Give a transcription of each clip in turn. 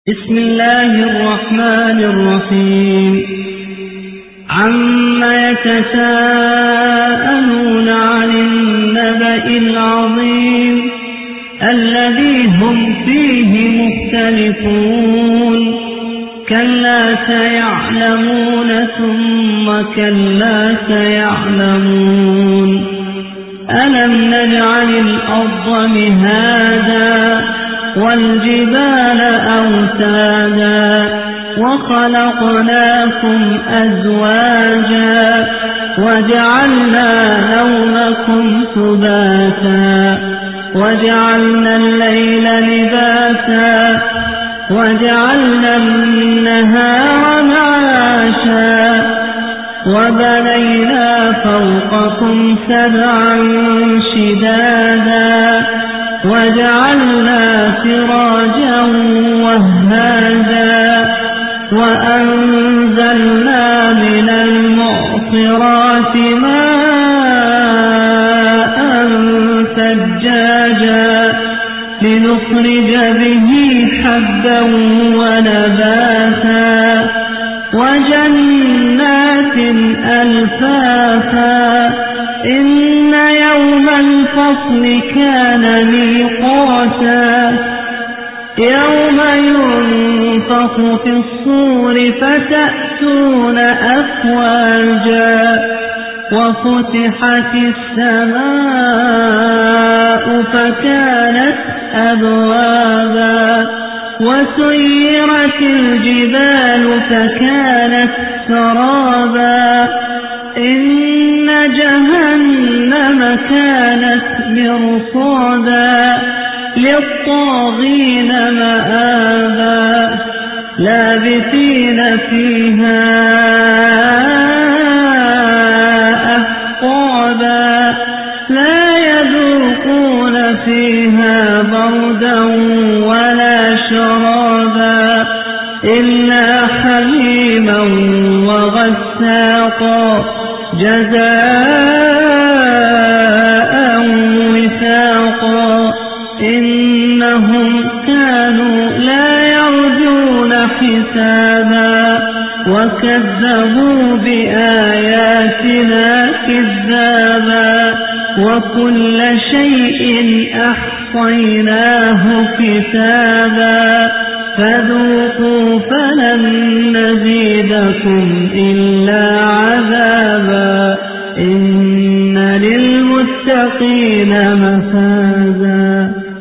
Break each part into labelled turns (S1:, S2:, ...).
S1: بسم الله الرحمن الرحيم عما يتساءلون عن النبأ العظيم الذي هم فيه مختلفون كلا سيعلمون ثم كلا سيعلمون ألم نجعل الأرض مهادا والجبال أوتادا وخلقناكم أزواجا وجعلنا نومكم سباتا وجعلنا الليل لباسا وجعلنا النهار معاشا وبنينا فوقكم سبعا شدادا وجعلنا سراجا وهاجا وأنزلنا من المعصرات ماء ثجاجا لنخرج به حبا ونباتا وجنات ألفافا إن يوم الفصل كان ميقاتا يوم ينفخ في الصور فتأتون أفواجا وفتحت السماء فكانت أبوابا وسيرت الجبال فكانت سرابا إن جهنم كانت مرصادا للطاغين مآبا لابثين فيها أحقابا لا يذوقون فيها بردا ولا شرابا إلا حميما وغساقا جزاء وفاقا إنهم كانوا لا يرجون حسابا وكذبوا بآياتنا كذابا وكل شيء أحصيناه كتابا فذوقوا فلن نزيدكم إلا عذابا إن للمتقين مفازا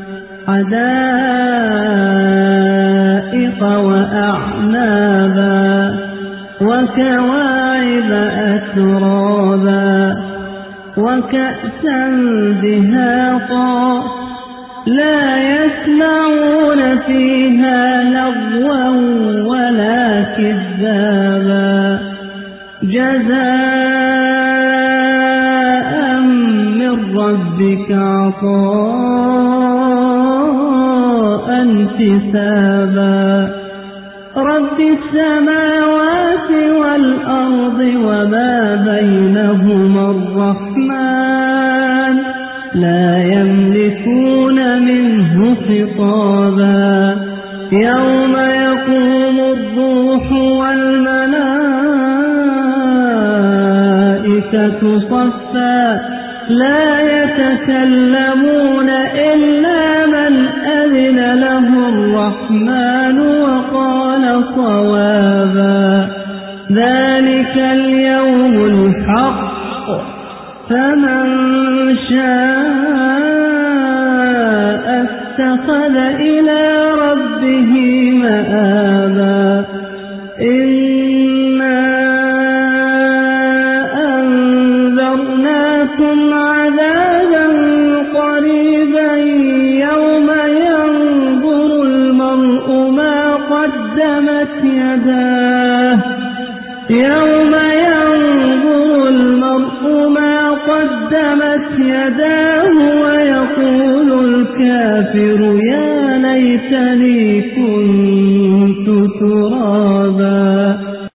S1: حدائق وأعنابا وكواعب أترابا وكأسا دهاقا لا يسمعون فيها لغوا ولا كذابا جزاء من ربك عطاء حسابا رب السماوات والأرض وما بينهما الرحمن لا يملكون منه خطابا يوم يقوم الروح والملائكة صفا لا يتكلمون إلا من أذن له الرحمن وقال صوابا ذلك اليوم الحق فمن شاء اتخذ إلى ربه مآبا إنا أنذرناكم عذابا قريبا يوم ينظر المرء ما قدمت يداه ويقول الكافر يا ليتني كنت ترابا